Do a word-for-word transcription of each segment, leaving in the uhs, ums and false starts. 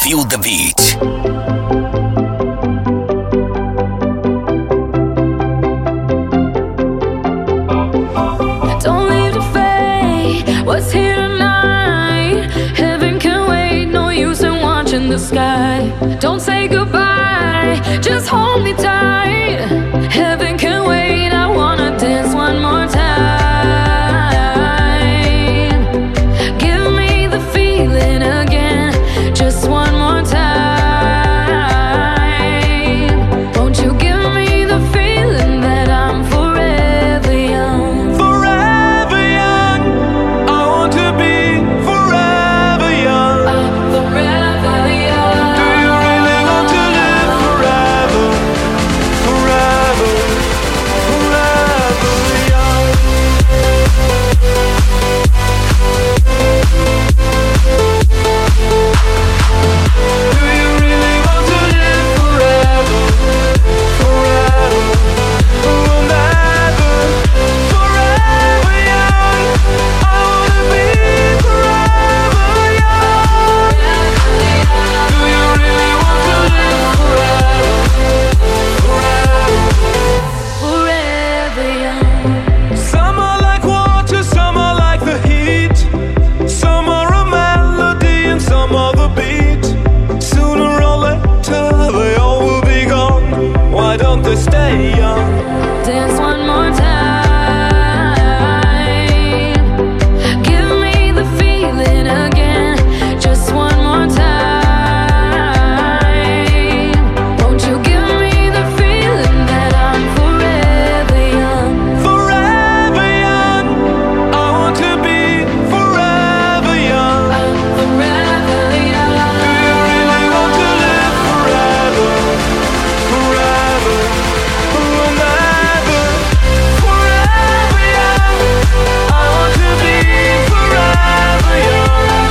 Feel the Beat. Don't leave the fate, what's here tonight? Heaven can wait, no use in watching the sky. Don't say goodbye, just hold me tight. Heaven can wait, I wanna dance one more time. Give me the feeling again, just one more time. Won't you give me the feeling that I'm forever young? Forever young, I want to be forever young. I'm forever young. Do you really want to live forever? Forever, forever young. Do you really want to live forever? Forever, forever, forever young. I wanna be forever young. Do you really want to live forever? Forever. Forever young. Some are like water, some are like the heat. Some are a melody and some are the beat. Sooner or later they all will be gone. Why don't they stay young? Dance one more time. Give me the feeling again, just one more time. Won't you give me the feeling that I'm forever young? Forever young, I want to be forever young. I'm forever young. Do you really want to live forever? Forever, forever, forever young. I want to be forever young.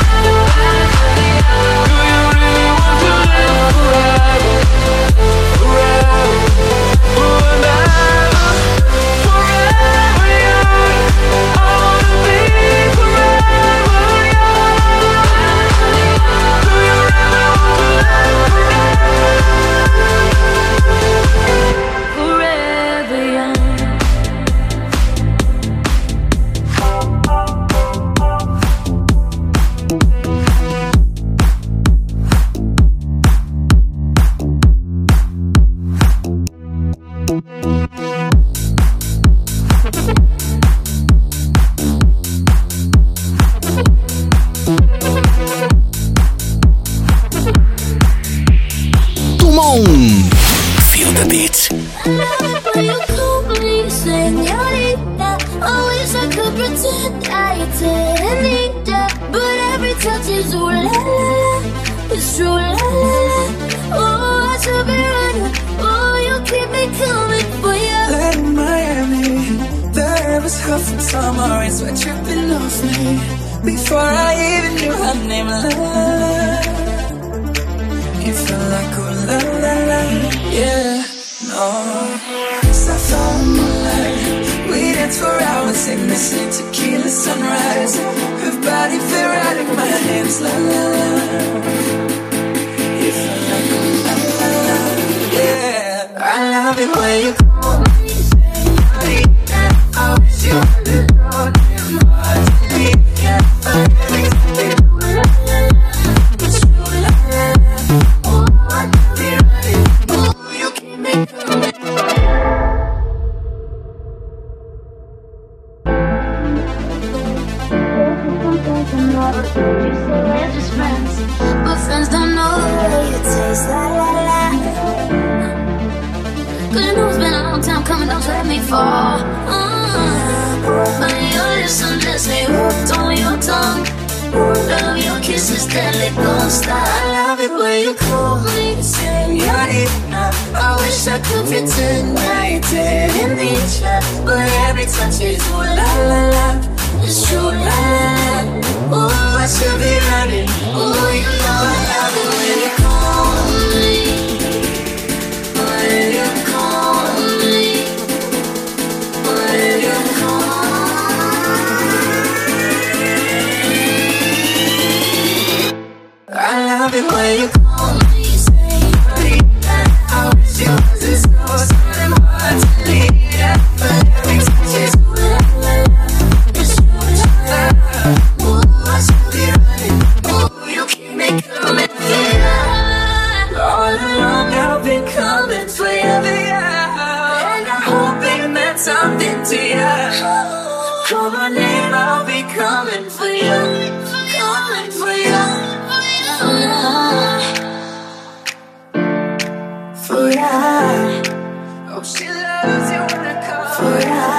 Do you really want to live forever? Forever, forever, forever young. I want to be forever young. Do you really want to live Forever young. Tout le monde. Feel the Beat. Will you call me señorita? I wish I could pretend I didn't need ya, but every touch is ooh la la la. It's true la la la. Oh, I should be running. Oh, you keep me coming for you. Like Miami, the air was hot from summer rain, sweat dripping off me. Before I even knew her name, la la la. You feel like oh la la la, yeah, no. Sapphire moonlight, we danced for hours in the same tequila sunrise. Her body fit right in my hands, la la la. You feel like oh la la la, yeah. I love it when you call me señorita. I wish you would know too much. We can't find everything. La la la, it's true la la la. Oh, I love it right. Oh, you keep me coming. You say we're just friends, but friends don't know the way you taste. La la la. Cause you know it's been a long time coming, don't you let me fall. Uh, on your lips, undress me, hooked on your tongue. Love your kisses, deadly, don't stop. I love it when you call me señorita. I wish I could pretend I didn't need ya, but every touch is ooh la la la. It's true la la la. Oh, I should be running. Oh, you know I love it when you call me. When you call me. When you call me. I love it when you call me, say that I wish you wasn't so certain hard to leave. But every touch is ooh la la la, it's you, it's you. Ooh, I should be running. Ooh, you keep me coming for you. All along I've been coming for you, and I'm hoping that something to you. Come on in, I'll be coming for you, coming for you, for you. Oh, she loves you when I call for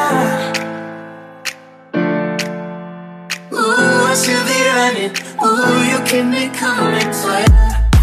you. Ooh, I should be running. Ooh, you keep me coming for you.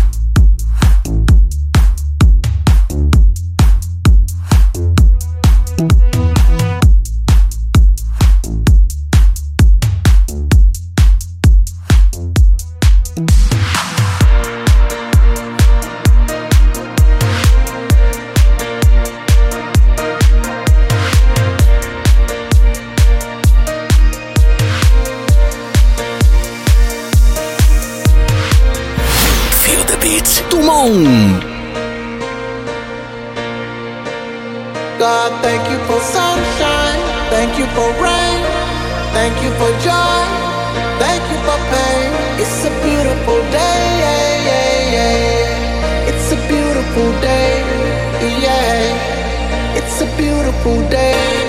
God, thank you for sunshine, thank you for rain, thank you for joy, thank you for pain. It's a beautiful day, yeah, yeah, yeah. It's a beautiful day, yeah. It's a beautiful day.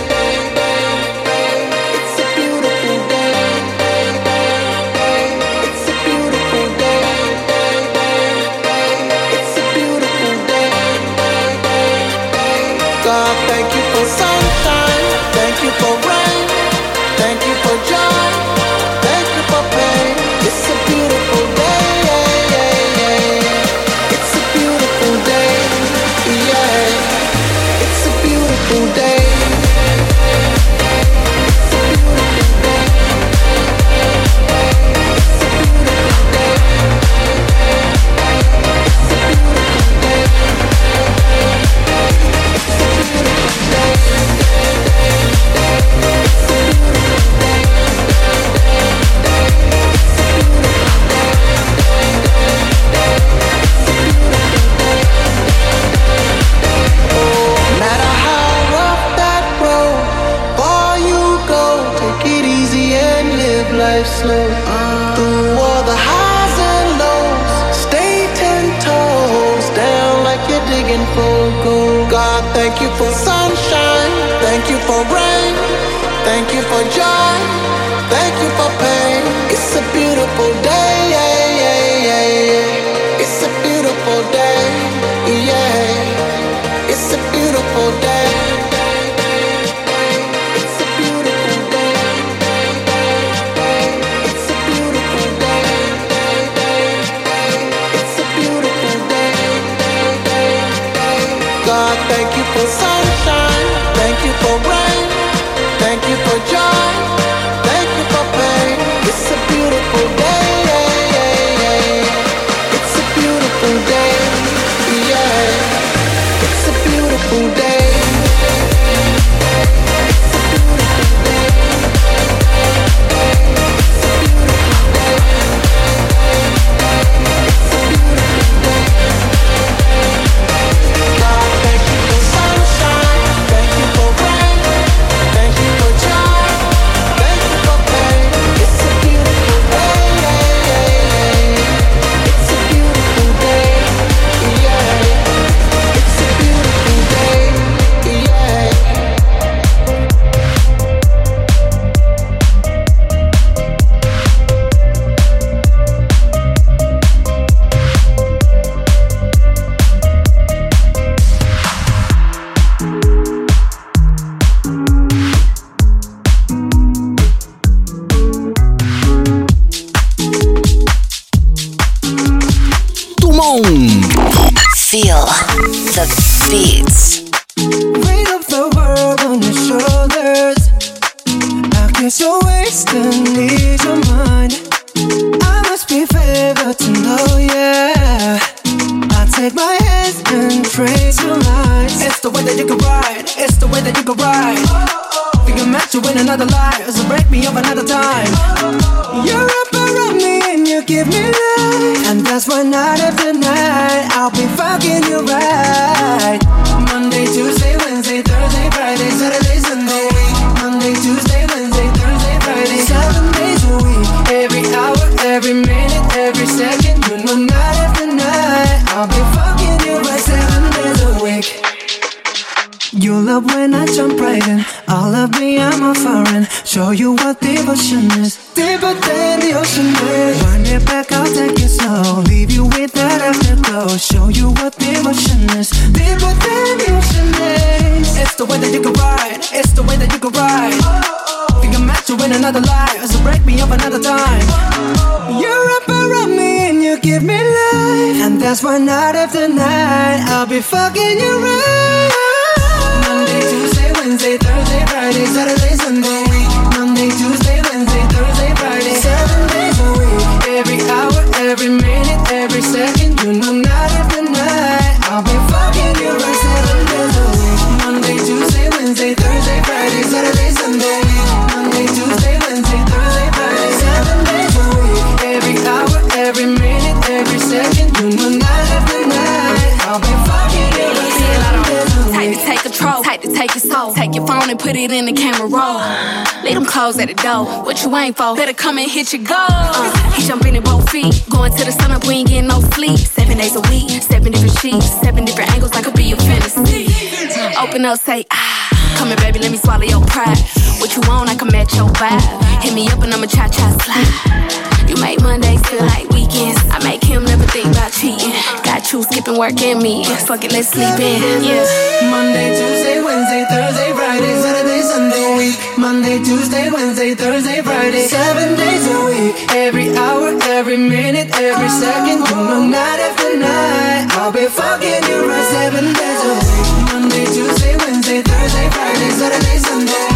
Thank you for sunshine, thank you for rain, thank you for joy, thank you for pain. It's a beautiful day, yeah, yeah, yeah. It's a beautiful day, yeah. It's a beautiful day. Slow through all the highs and lows, stay ten toes down like you're digging for gold. God, thank you for sunshine, thank you for rain, thank you for joy, thank you for pain. It's a beautiful day, yeah, yeah, yeah. It's a beautiful day, yeah. It's a beautiful day. God, thank you for sunshine, thank you for rain, thank you for joy, thank you for pain. It's a beautiful day, yeah, yeah, yeah. It's a beautiful day, yeah. It's a beautiful day. Feel the beats. Weight of the world on your shoulders. I guess you're wasting, need your mind. I must be favored to know, yeah. I take my hands and trace your lines. It's the way that you can ride, it's the way that you can ride. We can match you in another life, so break me up another time. You wrap around me and you give me life, and that's why night after night I'll be fucking you right. Monday, Tuesday, Wednesday, Thursday, Friday, Saturday, Sunday. Monday, Tuesday, Wednesday, Thursday, Friday, seven days a week. Every hour, every minute, every second. You know night after night I'll be fucking you right seven days a week. You love when I jump right in. All of me, I'm a foreign. Show you what devotion is. Deeper than the ocean is. Wind it back, I'll take it slow. Leave you with that afterglow. Show you what devotion is. Deeper than the ocean is. It's the way that you can ride. It's the way that you can ride. Think I'm meant to win another life, so break me up another time. You're up around me and you give me life, and that's why night after night I'll be fucking you right. Monday, Tuesday, Wednesday, Thursday, Friday, Saturday, Sunday. Monday, Tuesday, Wednesday, Thursday, Friday, seven days a week. Every hour, every minute, every second. You know night after night I'll be fucking you right seven days a week. Monday, Tuesday, Wednesday, Thursday, Friday, Saturday, Sunday. Monday, Tuesday, Wednesday, Thursday, Friday, seven days a week. Every hour, every minute, every second. You know night after night I'll be fucking you right seven days a week. Tight to take control, tight to take your soul. Take your phone and put it in the camera roll. Leave them clothes at the door. What you ain't for? Better come and hit your goal. Uh, he jumping in both feet. Going to the sun up, we ain't getting no sleep. Seven days a week, seven different sheets, seven different angles, that could be your fantasy. Open up, say ah. Come here, baby, let me swallow your pride. What you want, I can match your vibe. Hit me up and I'ma cha-cha slide. You make Mondays feel like weekends. I make him never think about cheating. Got you skipping work and me. Fuck it, let's sleep in. Yeah. Monday, Tuesday, Wednesday, Thursday, Friday, Saturday, Sunday. Week. Monday, Tuesday, Wednesday, Thursday, Friday, seven days a week. Every hour, every minute, every second. You know night after night I'll be fucking you right seven days a week. Monday, Tuesday, Wednesday, Thursday, Friday, Saturday, Sunday.